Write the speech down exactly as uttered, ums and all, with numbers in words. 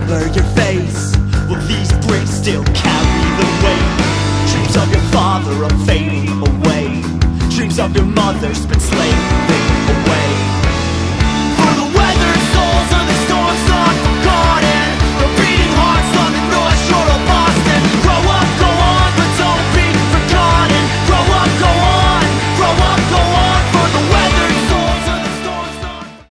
cover your face? Will these bricks still carry the weight? Dreams of your father are fading away. Dreams of your mother's been slaving away.